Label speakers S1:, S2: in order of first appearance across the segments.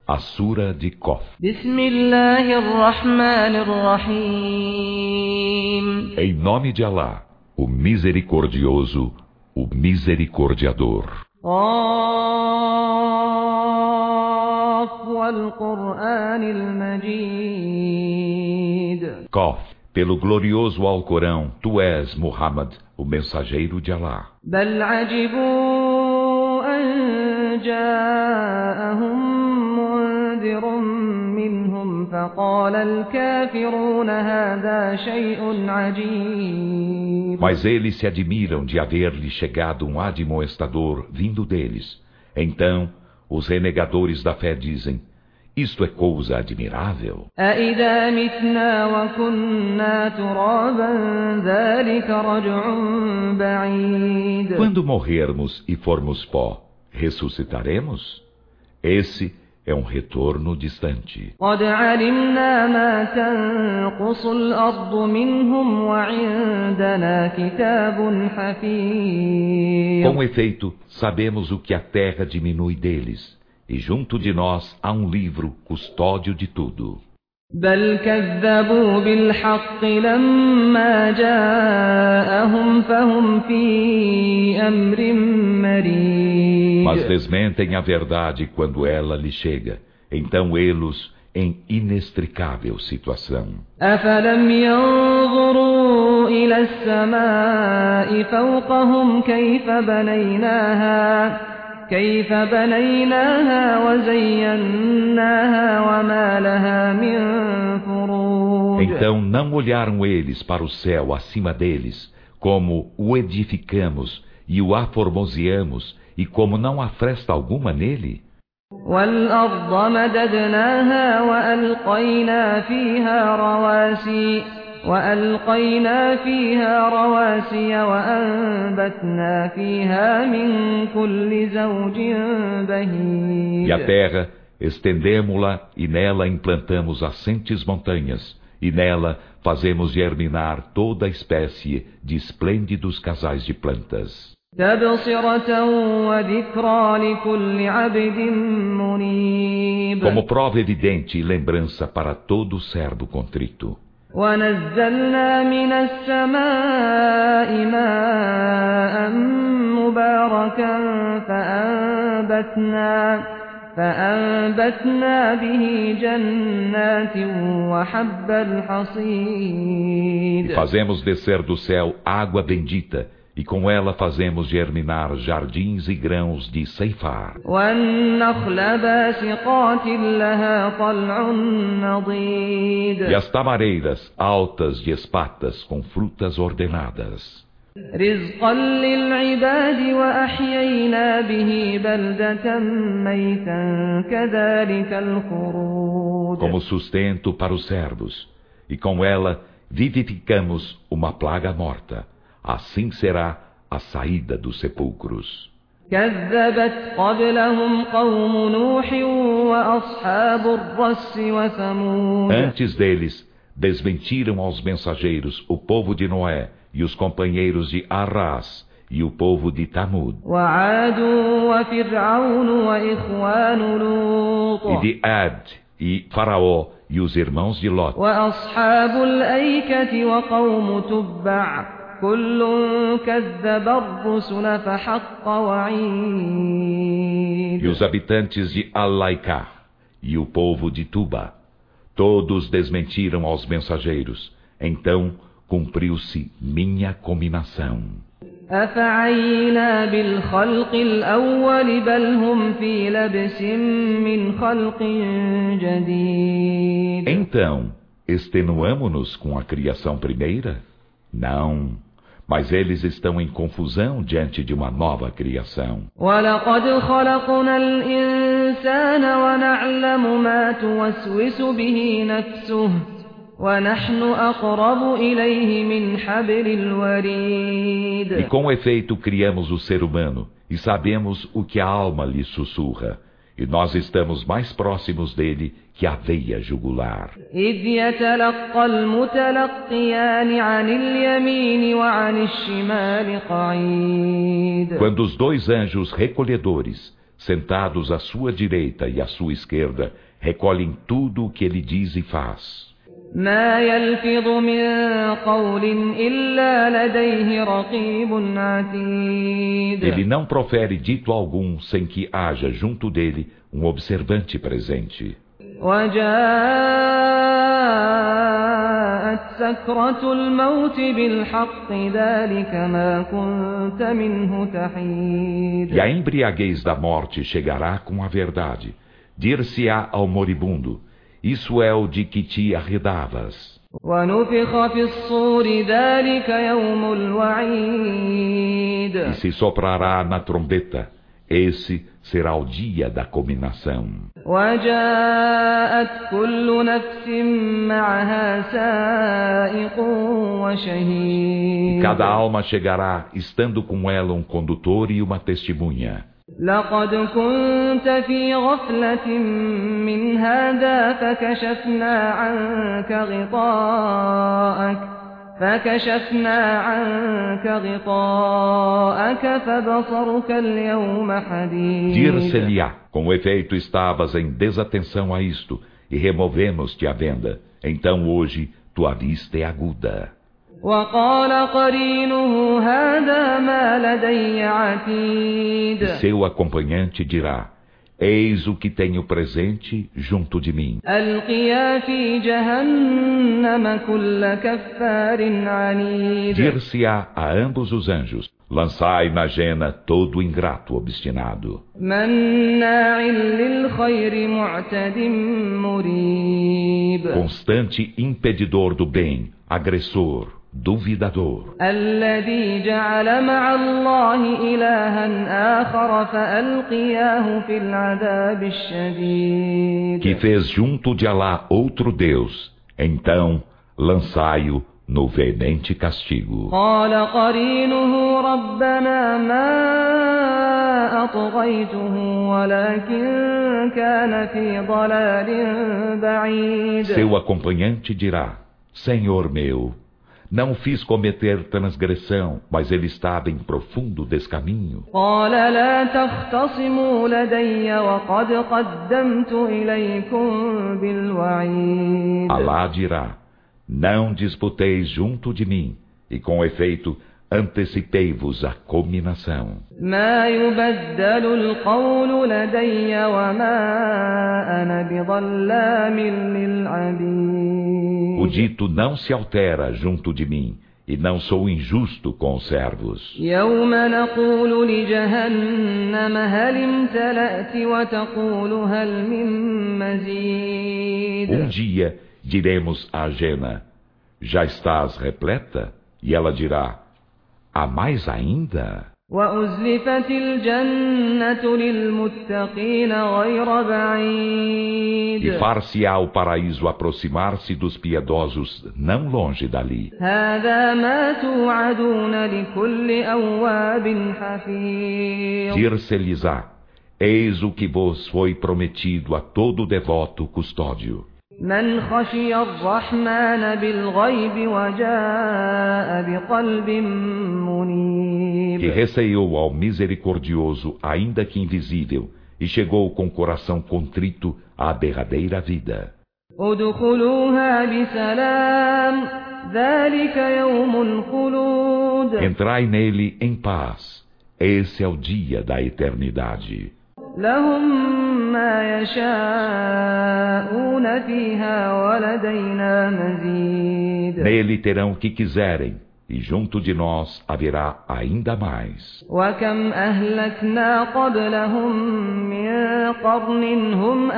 S1: A Sura de Qaf. Em nome de Alá, o Misericordioso, o Misericordiador. Qaf, pelo glorioso Alcorão, tu és, Muhammad, o mensageiro de Alá. Mas eles se admiram de haver-lhe chegado um admoestador vindo deles. Então, os renegadores da fé dizem: isto é coisa admirável. Quando morrermos e formos pó, ressuscitaremos? Esse é um retorno distante. Com efeito, sabemos o que a terra diminui deles, e junto de nós há um livro custódio de tudo. Mas desmentem a verdade quando ela lhe chega, então eles em inextricável situação. Então não olharam eles para o céu acima deles, como o edificamos e o aformoseamos, e como não há fresta alguma nele? E a terra, estendemo-la e nela implantamos assentes montanhas, e nela fazemos germinar toda a espécie de esplêndidos casais de plantas. Como prova evidente e lembrança para todo servo contrito.
S2: ونزلنا من السماء ماء مباركا فأنبتنا به جنات وحب الحصيد.
S1: E fazemos descer do céu água bendita, e com ela fazemos germinar jardins e grãos de ceifar. E as tamareiras altas de espatas com frutas ordenadas. Como sustento para os servos, e com ela vivificamos uma plaga morta. Assim será a saída dos sepulcros. Antes deles, desmentiram aos mensageiros o povo de Noé e os companheiros de Arrás e o povo de Tamud. E de Ad e Faraó e os irmãos de Lot. E os habitantes de Al-Laiká e o povo de Tuba, todos desmentiram aos mensageiros. Então cumpriu-se minha cominação. Então, extenuamo-nos com a criação primeira? Não. Mas eles estão em confusão diante de uma nova criação. E com efeito criamos o ser humano, e sabemos o que a alma lhe sussurra. E nós estamos mais próximos dele que a veia jugular. Quando os dois anjos recolhedores sentados à sua direita e à sua esquerda, recolhem tudo o que ele diz e faz.
S2: ما يلفظ من قول إلا لديه رقيب عتيد.
S1: Ele não profere dito algum sem que haja junto dele um observante presente.
S2: وجاءت سكرة الموت بالحق ذلك ما كنت منه تحيد.
S1: E a embriaguez da morte chegará com a verdade. Dir-se-á ao moribundo: isso é o de que te arredavas.
S2: ونفخ في الصور ذلك يوم الوعيد.
S1: E se soprará na trombeta, esse será o dia da culminação.
S2: وجاءت كل نفس معها سائق وشهيد.
S1: E cada alma chegará, estando com ela um condutor e uma testemunha.
S2: لقد كنت في غفلة من هذا فكشفنا عنك غطاءك فبصرك اليوم حديد.
S1: Dir-se-lhe-á: com efeito estavas em desatenção a isto, e removemos-te a venda. Então hoje tua vista é aguda.
S2: وقال قرينه هذا ما لدي عتيد.
S1: E seu acompanhante dirá: eis o que tenho presente junto de mim.
S2: ألقيا في جهنم كل كفار عنيد.
S1: Dir-se-á a ambos os anjos: lançai na jena todo ingrato obstinado.
S2: مناع للخير معتد مريب.
S1: Constante impedidor do bem, agressor, duvidador.
S2: الذي جعل مع الله إلها آخر فألقياه في العذاب الشديد.
S1: Que fez junto de Alá outro Deus, então lançai-o no veemente castigo.
S2: قال قرينه ربنا ما أطغيته ولكن كان في ضلال بعيد.
S1: Seu acompanhante dirá: Senhor meu, não fiz cometer transgressão, mas ele estava em profundo descaminho.
S2: قال لا تختصموا لدي وقد قدمت إليكم بالوعيد.
S1: Alá dirá: não disputeis junto de mim, e com efeito antecipei-vos a culminação.
S2: ما يبدل القول لدي وما أنا بظلام للعبيد.
S1: O dito não se altera junto de mim, e não sou injusto com os servos.
S2: يوم نقول لجهنم هل امتلأت وتقول هل من مزيد.
S1: Dia diremos à Jena: já estás repleta? E ela dirá: há mais ainda?
S2: وأزلفت الجنة للمتقين غير بعيد.
S1: E far-se-á o paraíso aproximar-se dos piedosos não longe dali.
S2: هذا ما توعدون لكل أواب حفيظ.
S1: Dir-se-lhes-á: eis o que vos foi prometido a todo devoto custódio.
S2: من خشي الرحمن بالغيب وجاء بقلب منيب.
S1: Que receou ao misericordioso, ainda que invisível, e chegou com coração contrito à derradeira vida.
S2: ادخلوها بسلام ذلك يوم الخلود.
S1: Entrai nele em paz. Esse é o dia da eternidade.
S2: لهم ما يشاءون فيها ولدينا مزيد.
S1: Nele terão o que quiserem, e junto de nós haverá ainda mais.
S2: وكم أهلكنا قبلهم من قرن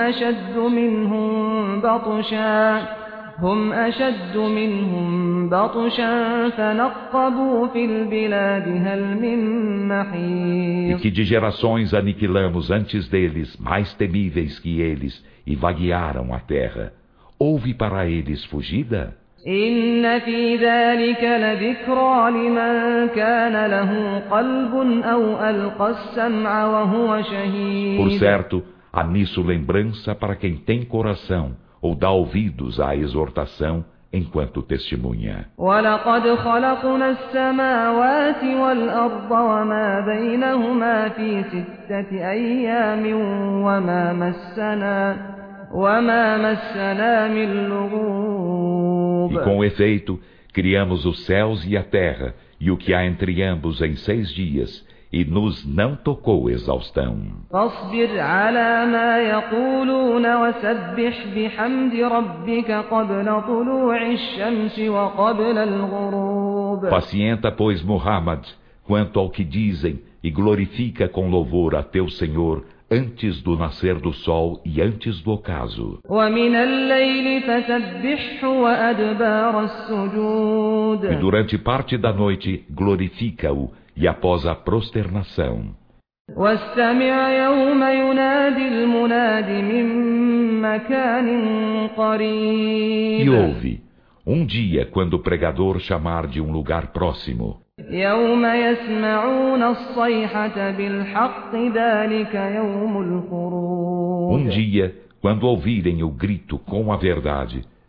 S2: هم أشد منهم بطشا فنقبوا في البلاد هل من محيص.
S1: E que de gerações aniquilamos antes deles, mais temíveis que eles, e vaguearam a terra. Houve para eles fugida?
S2: إن في ذلك لذكرى لمن كان له قلب أو ألقى السمع وهو شهيد.
S1: Por certo, há nisso lembrança para quem tem coração, ou dá ouvidos à exortação, enquanto testemunha.
S2: وَلَقَدْ خَلَقْنَا السَّمَاوَاتِ وَالْأَرْضَ وَمَا بَيْنَهُمَا فِي 6 أَيَّامٍ وَمَا مَسَّنَا مِن لُّغُوبٍ.
S1: E com efeito, criamos os céus e a terra, e o que há entre ambos em 6 dias, e nos não tocou exaustão.
S2: فاصبر على ما يقولون وسبح بحمد ربك قبل طلوع الشمس وقبل الغروب.
S1: Pacienta, pois, Muhammad, quanto ao que dizem, e glorifica com louvor a teu Senhor antes do nascer do sol e antes do ocaso.
S2: ومن الليل فسبحه وأدبار السجود.
S1: E durante parte da noite glorifica-o, e após a prosternação.
S2: واستمع يوم ينادي المناد من مكان قريب.
S1: E ouve, dia quando o pregador chamar de um lugar próximo.
S2: يوم يسمعون الصيحة بالحق ذلك يوم الخروج.
S1: Dia quando ouvirem o grito com a verdade,